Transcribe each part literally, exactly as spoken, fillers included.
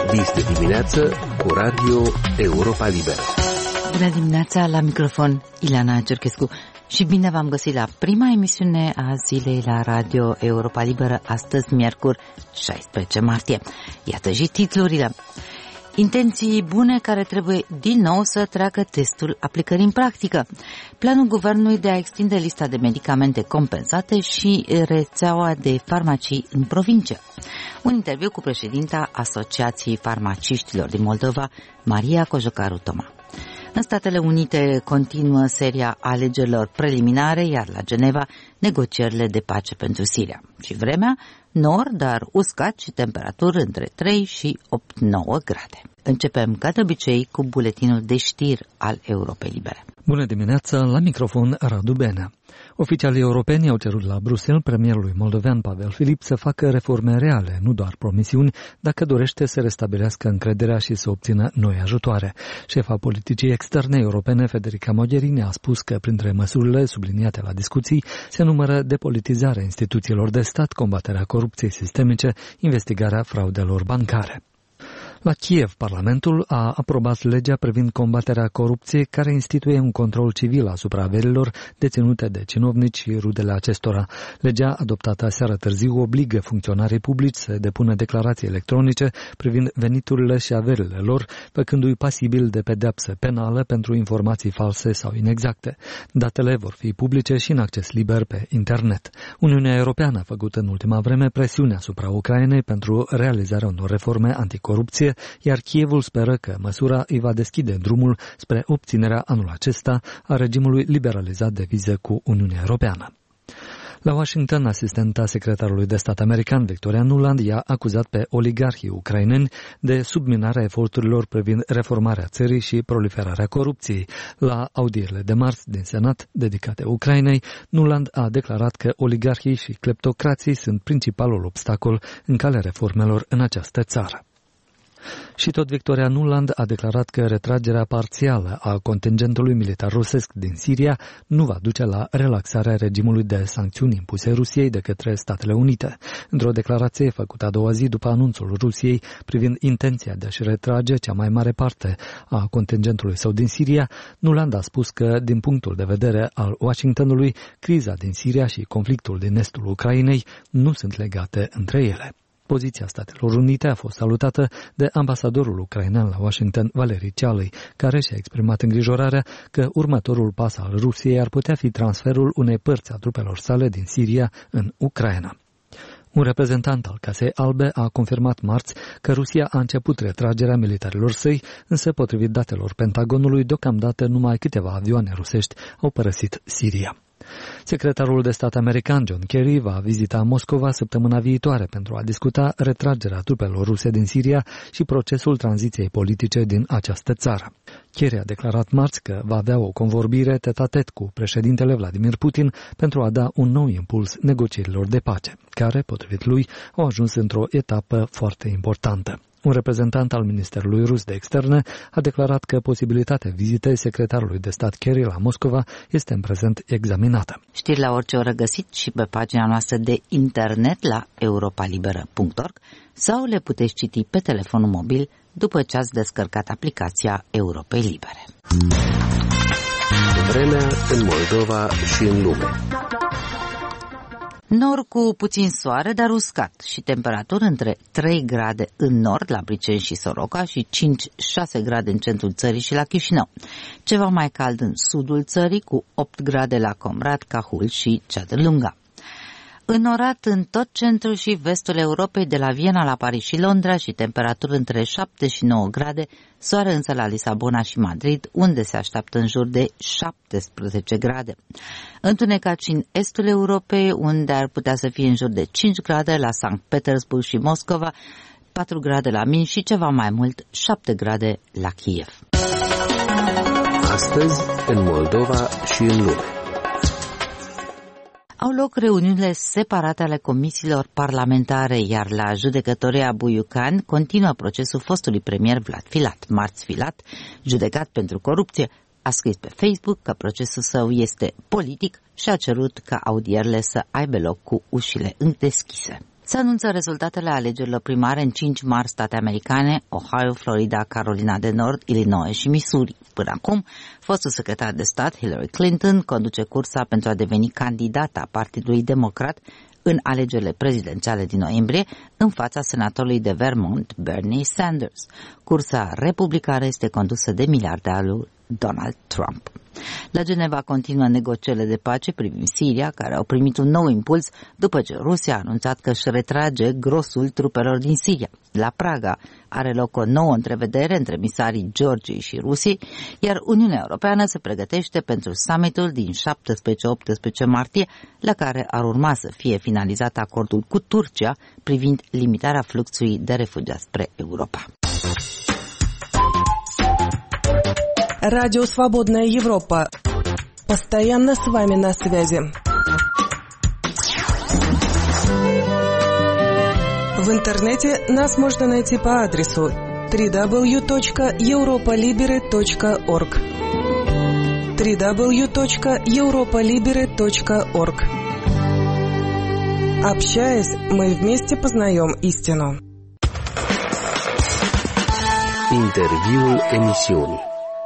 Dis dimineață cu Radio Europa Liberă. Bună dimineața, la microfon Ileana Cerchescu și bine v-am găsit la prima emisiune a zilei la Radio Europa Liberă, astăzi miercuri șaisprezece martie. Iată și titlurile. Intenții bune care trebuie din nou să treacă testul aplicării în practică. Planul guvernului de a extinde lista de medicamente compensate și rețeaua de farmacii în provincie. Un interviu cu președinta Asociației Farmaciștilor din Moldova, Maria Cojocaru Toma. În Statele Unite continuă seria alegerilor preliminare, iar la Geneva negocierile de pace pentru Siria. Și vremea, nor, dar uscat și temperaturi între trei și opt nouă grade. Începem, ca de obicei, cu buletinul de știri al Europei Libere. Bună dimineața, la microfon Radu Benea. Oficialii europeni au cerut la Bruxelles premierului moldovean Pavel Filip să facă reforme reale, nu doar promisiuni, dacă dorește să restabilească încrederea și să obțină noi ajutoare. Șefa politicii externe europene Federica Mogherini a spus că printre măsurile subliniate la discuții se numără depolitizarea instituțiilor de stat, combaterea corupției sistemice, investigarea fraudelor bancare. La Kiev, Parlamentul a aprobat legea privind combaterea corupției, care instituie un control civil asupra averilor deținute de cinovnici și rudele acestora. Legea, adoptată aseară târziu, obligă funcționarii publici să depună declarații electronice privind veniturile și averile lor, făcându-i pasibil de pedeapsă penală pentru informații false sau inexacte. Datele vor fi publice și în acces liber pe internet. Uniunea Europeană a făcut în ultima vreme presiune asupra Ucrainei pentru realizarea unor reforme anticorupție, iar Kievul speră că măsura îi va deschide drumul spre obținerea anul acesta a regimului liberalizat de vize cu Uniunea Europeană. La Washington, asistenta secretarului de stat american Victoria Nuland i-a acuzat pe oligarhii ucraineni de subminarea eforturilor privind reformarea țării și proliferarea corupției. La audierile de marți din Senat dedicate Ucrainei, Nuland a declarat că oligarhii și cleptocrații sunt principalul obstacol în calea reformelor în această țară. Și tot Victoria Nuland a declarat că retragerea parțială a contingentului militar rusesc din Siria nu va duce la relaxarea regimului de sancțiuni impuse Rusiei de către Statele Unite. Într-o declarație făcută a doua zi după anunțul Rusiei privind intenția de a-și retrage cea mai mare parte a contingentului său din Siria, Nuland a spus că, din punctul de vedere al Washingtonului, criza din Siria și conflictul din estul Ucrainei nu sunt legate între ele. Poziția Statelor Unite a fost salutată de ambasadorul ucrainean la Washington, Valerii Cealăi, care și-a exprimat îngrijorarea că următorul pas al Rusiei ar putea fi transferul unei părți a trupelor sale din Siria în Ucraina. Un reprezentant al Casei Albe a confirmat marți că Rusia a început retragerea militarilor săi, însă, potrivit datelor Pentagonului, deocamdată numai câteva avioane rusești au părăsit Siria. Secretarul de stat american John Kerry va vizita Moscova săptămâna viitoare pentru a discuta retragerea trupelor ruse din Siria și procesul tranziției politice din această țară. Kerry a declarat marți că va avea o convorbire tet-a-tet cu președintele Vladimir Putin pentru a da un nou impuls negocierilor de pace, care, potrivit lui, au ajuns într-o etapă foarte importantă. Un reprezentant al Ministerului Rus de Externe a declarat că posibilitatea vizitei secretarului de stat Kerry la Moscova este în prezent examinată. Știri la orice oră găsit și pe pagina noastră de internet la europa liberă punct org sau le puteți citi pe telefonul mobil după ce ați descărcat aplicația Europei Libere. Vremea în Moldova și în lume. Nor cu puțin soare, dar uscat și temperaturi între trei grade în nord, la Briceni și Soroca, și cinci șase grade în centrul țării și la Chișinău. Ceva mai cald în sudul țării, cu opt grade la Comrat, Cahul și Ceadă-Lunga. Înorat în tot centrul și vestul Europei, de la Viena la Paris și Londra, și temperaturi între șapte și nouă grade, soare însă la Lisabona și Madrid, unde se așteaptă în jur de șaptesprezece grade. Întunecat și în estul Europei, unde ar putea să fie în jur de cinci grade la Sankt Petersburg și Moscova, patru grade la Minsk și ceva mai mult, șapte grade la Kiev. Astăzi, în Moldova și în lume. Au loc reuniunile separate ale comisiilor parlamentare, iar la judecătoria Buiucan continuă procesul fostului premier Vlad Filat. Marți Filat, judecat pentru corupție, a scris pe Facebook că procesul său este politic și a cerut ca audierile să aibă loc cu ușile deschise. Se anunță rezultatele alegerilor primare în cinci mari state americane, Ohio, Florida, Carolina de Nord, Illinois și Missouri. Până acum, fostul secretar de stat Hillary Clinton conduce cursa pentru a deveni candidata Partidului Democrat în alegerile prezidențiale din noiembrie, în fața senatorului de Vermont, Bernie Sanders. Cursa republicană este condusă de miliardarul Donald Trump. La Geneva continuă negocierile de pace privind Siria, care au primit un nou impuls după ce Rusia a anunțat că își retrage grosul trupelor din Siria. La Praga are loc o nouă întrevedere între emisarii Georgiei și Rusiei, iar Uniunea Europeană se pregătește pentru summitul din șaptesprezece-optsprezece martie, la care ar urma să fie finalizat acordul cu Turcia privind limitarea fluxului de refugiați spre Europa. Радио «Свободная Европа». Постоянно с вами на связи. В интернете нас можно найти по адресу дабл ю дабл ю дабл ю точка европа либере точка орг дабл ю дабл ю дабл ю точка европа либере точка орг. Общаясь, мы вместе познаем истину. Interviul emisiunii.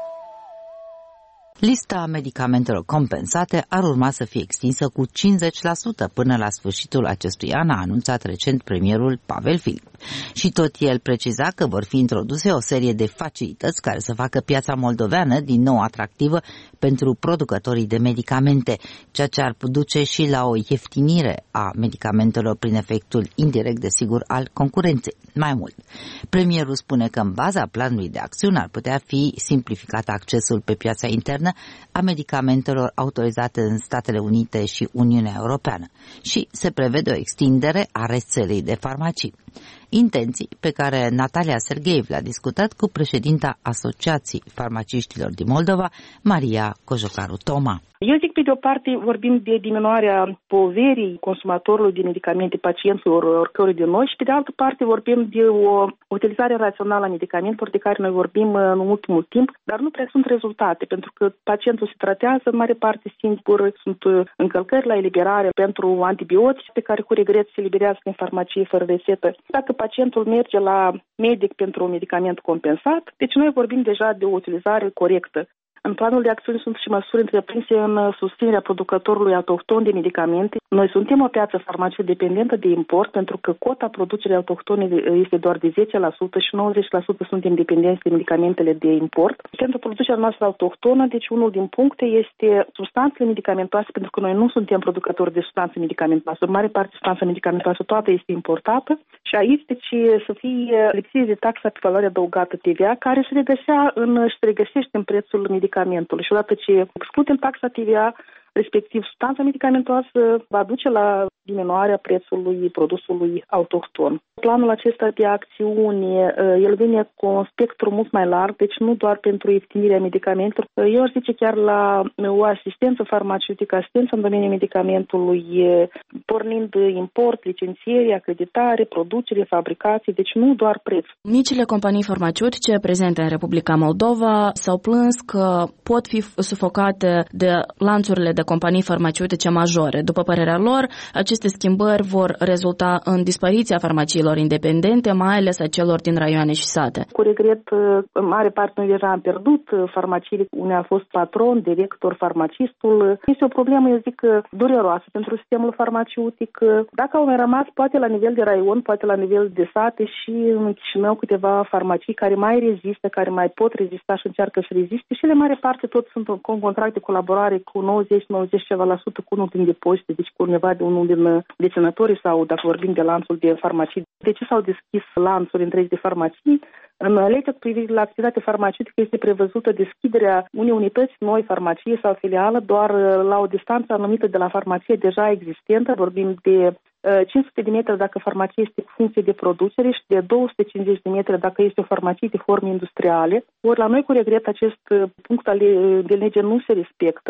Lista medicamentelor compensate ar urma să fie extinsă cu cincizeci la sută până la sfârșitul acestui an, a anunțat recent premierul Pavel Filip. Și tot el preciza că vor fi introduse o serie de facilități care să facă piața moldoveană din nou atractivă pentru producătorii de medicamente, ceea ce ar duce și la o ieftinire a medicamentelor prin efectul indirect, desigur, al concurenței. Mai mult, premierul spune că în baza planului de acțiune ar putea fi simplificat accesul pe piața internă a medicamentelor autorizate în Statele Unite și Uniunea Europeană și se prevede o extindere a rețelei de farmacii. Intenții pe care Natalia Sergeev le-a discutat cu președinta Asociației Farmaciștilor din Moldova, Maria Cojocaru-Toma. Eu zic, pe de o parte, vorbim de diminuarea poverii consumatorului de medicamente, pacienților, oricărui de noi, și pe de altă parte vorbim de o utilizare rațională a medicamentelor de care noi vorbim în ultimul timp, dar nu prea sunt rezultate, pentru că pacientul se tratează în mare parte singur, sunt încălcări la eliberare pentru antibiotice pe care cu regret se eliberează în farmacie fără rețetă. Dacă pacientul merge la medic pentru un medicament compensat, deci noi vorbim deja de o utilizare corectă. În planul de acțiune sunt și măsuri întreprinse în susținerea producătorului autohton de medicamente. Noi suntem o piață farmacie dependentă de import, pentru că cota producerii autohtone este doar de zece la sută și nouăzeci la sută suntem dependenți de medicamentele de import. Pentru producerea noastră autohtonă, deci unul din puncte este substanțele medicamentoase, pentru că noi nu suntem producători de substanțe medicamentoase. În mare parte, substanța medicamentoasă toată este importată și aici deci să fie lipsită de taxa pe valoare adăugată T V A, care se regăsea în, se regăsește în prețul medicamentului. Și odată ce excludem taxa T V A, respectiv substanța medicamentoasă, va duce la diminuarea prețului produsului autohton. Planul acesta de acțiune, el vine cu un spectru mult mai larg, deci nu doar pentru ieftinirea medicamentelor. Eu aș zice chiar la o asistență farmaceutică, asistență în domeniul medicamentului, pornind import, licențiere, acreditare, producere, fabricație, deci nu doar preț. Micile companii farmaceutice prezente în Republica Moldova s-au plâns că pot fi sufocate de lanțurile de companii farmaceutice majore. După părerea lor, aceste schimbări vor rezulta în dispariția farmaciilor independente, mai ales a celor din raioane și sate. Cu regret, în mare parte noi deja am pierdut farmaciile unde a fost patron, director, farmacistul. Este o problemă, eu zic, dureroasă pentru sistemul farmaceutic. Dacă au mai rămas, poate la nivel de raion, poate la nivel de sate și în Chișinău câteva farmacii care mai rezistă, care mai pot rezista și încearcă să reziste și în mare parte tot sunt cu un contract de colaborare cu nouăzeci nouăzeci ceva la sută cu unul din depozite, deci cu undeva de unul din deținătorii sau dacă vorbim de lanțul de farmacii. De ce s-au deschis lanțuri întregi de farmacii? În legea cu privire la activitate farmaceutică este prevăzută deschiderea unei unități noi, farmacie sau filială, doar la o distanță anumită de la farmacie deja existentă. Vorbim de cinci sute de metri dacă farmacie este cu funcție de producere și de două sute cincizeci de metri dacă este o farmacie de forme industriale. Ori la noi, cu regret, acest punct de lege nu se respectă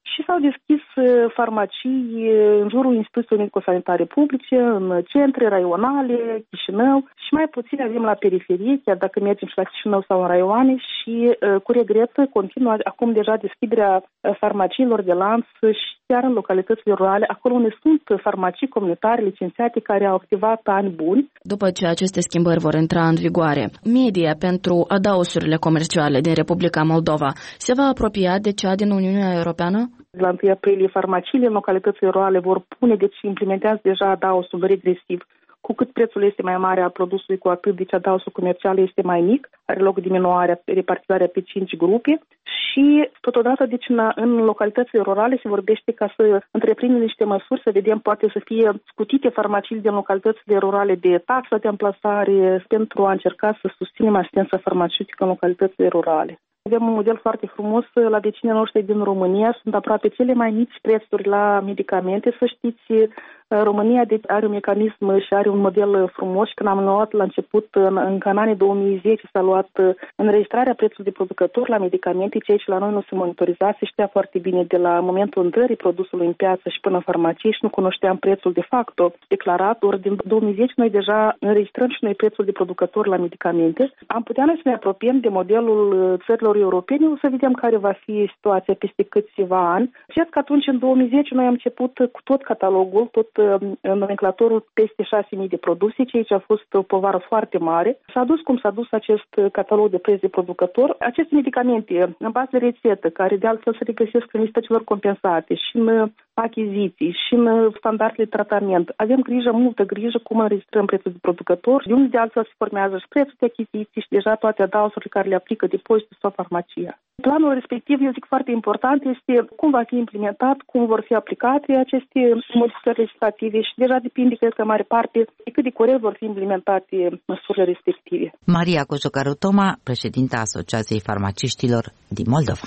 și s-au deschis farmacii în jurul instituțiilor medico-sanitare publice, în centre, raionale, Chișinău și mai puțin avem la periferie, chiar dacă mergem și la Chișinău sau în raioane și cu regret continuă acum deja deschiderea farmaciilor de lanț și chiar în localitățile rurale, acolo unde sunt farmacii comunitare licențiate care au activat ani buni. După ce aceste schimbări vor intra în vigoare, media pentru adausurile comerciale din Republica Moldova se va apropia de cea din Uniunea Europeană? La întâi aprilie, farmaciile în localitățile rurale vor pune, deci implementează deja adausul regresiv. Cu cât prețul este mai mare al produsului, cu atât deci adausul comercial este mai mic, are loc diminuarea, repartizarea pe cinci grupe și totodată deci în, în localitățile rurale se vorbește ca să întreprindem niște măsuri, să vedem, poate să fie scutite farmaciile din localitățile rurale de taxa de amplasare pentru a încerca să susținem asistența farmaceutică în localitățile rurale. Avem un model foarte frumos la vecinii noștri din România, sunt aproape cele mai mici prețuri la medicamente, să știți. România deci, are un mecanism și are un model frumos și când am luat la început, în, în anii două mii zece, s-a luat înregistrarea prețului de producător la medicamente, ceea ce la noi nu se monitoriza, se știa foarte bine de la momentul intrării produsului în piață și până în farmacie și nu cunoșteam prețul de facto declarat, ori din două mii zece noi deja înregistrăm și noi prețul de producător la medicamente. Am putea noi să ne apropiem de modelul țărilor europene, o să vedem care va fi situația peste câțiva ani. Cred că atunci, în două mii zece, noi am început cu tot catalogul, tot nomenclatorul peste șase mii de produse, ceea ce a fost o povară foarte mare. S-a dus cum s-a dus acest catalog de preț de producător. Aceste medicamente, în bază de rețetă, care de altfel se regăsesc în lista celor compensate și în achiziții și în standardele de tratament. Avem grijă, multă grijă cum înregistrăm prețul de producător, de unde de altfel se formează și prețul de achiziții și deja toate adausurile care le aplică depozitul sau farmacia. Planul respectiv, eu zic foarte important, este cum va fi implementat, cum vor fi aplicate aceste modificări legislative și deja depinde, cred că, în mare parte, de cât de corect vor fi implementate măsurile respective. Maria Cojocaru-Toma, președinta Asociației Farmaciștilor din Moldova.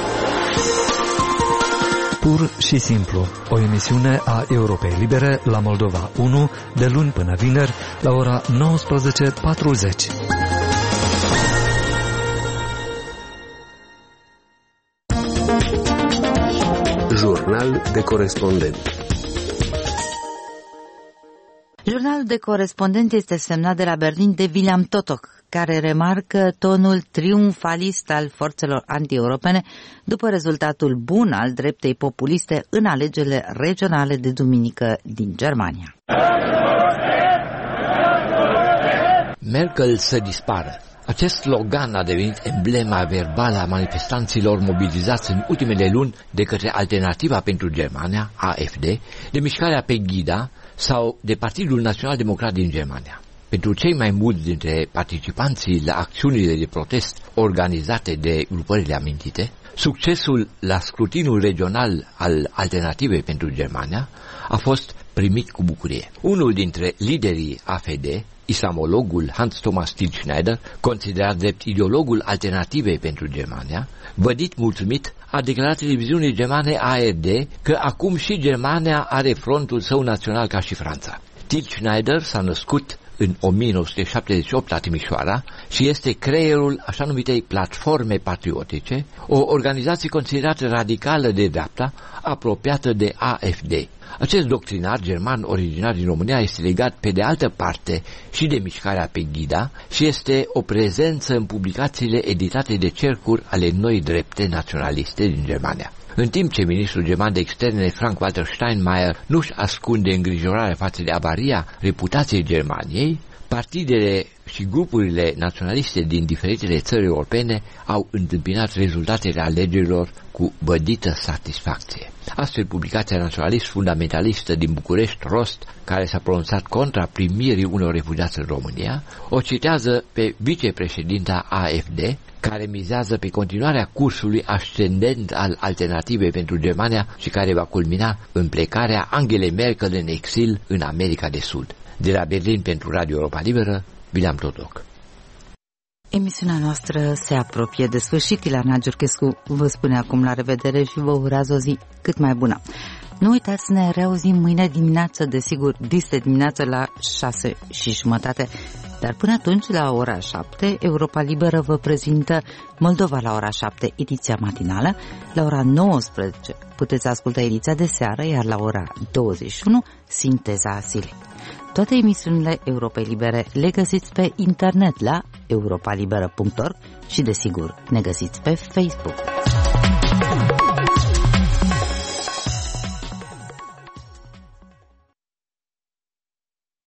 Pur și simplu, o emisiune a Europei Libere la Moldova unu, de luni până vineri, la ora nouăsprezece patruzeci. Jurnal de corespondent. Jurnalul de corespondent este semnat de la Berlin de William Totok, care remarcă tonul triumfalist al forțelor anti-europene după rezultatul bun al dreptei populiste în alegerile regionale de duminică din Germania. Merkel să dispară. Acest slogan a devenit emblema verbală a manifestanților mobilizați în ultimele luni de către Alternativa pentru Germania, A F D, de mișcarea Pegida sau de Partidul Național Democrat din Germania. Pentru cei mai mulți dintre participanții la acțiunile de protest organizate de grupările amintite, succesul la scrutinul regional al Alternativei pentru Germania a fost primit cu bucurie. Unul dintre liderii A F D, islamologul Hans Thomas Tilschneider, considerat drept ideologul Alternativei pentru Germania, vădit mulțumit, a declarat televiziunii germane A R D că acum și Germania are frontul său național ca și Franța. Tilschneider s-a născut în o mie nouă sute șaptezeci și opt la Timișoara și este creierul așa numitei Platforme Patriotice, o organizație considerată radicală de dreapta, apropiată de A F D. Acest doctrinar german originar din România este legat pe de altă parte și de mișcarea Pegida și este o prezență în publicațiile editate de cercuri ale noi drepte naționaliste din Germania. În timp ce ministrul german de externe Frank-Walter Steinmeier nu-și ascunde îngrijorarea față de avaria reputației Germaniei, partidele și grupurile naționaliste din diferitele țări europene au întâmpinat rezultatele alegerilor cu bădită satisfacție. Astfel, publicația naționalist fundamentalistă din București, Rost, care s-a pronunțat contra primirii unor refugiați în România, o citează pe vicepreședinta A F D, care mizează pe continuarea cursului ascendent al Alternativei pentru Germania și care va culmina în plecarea Angelei Merkel în exil în America de Sud. De la Berlin pentru Radio Europa Liberă, William Totok. Emisiunea noastră se apropie de sfârșit. Ilana Giurchescu vă spune acum la revedere și vă urează o zi cât mai bună. Nu uitați să ne reauzim mâine dimineață, desigur, dis dimineață la șase și jumătate. Dar până atunci, la ora șapte, Europa Liberă vă prezintă Moldova la ora șapte, ediția matinală, la ora nouăsprezece puteți asculta ediția de seară, iar la ora douăzeci și unu, Sinteza zilei. Toate emisiunile Europei Libere le găsiți pe internet la europa liberă punct org și, desigur, ne găsiți pe Facebook.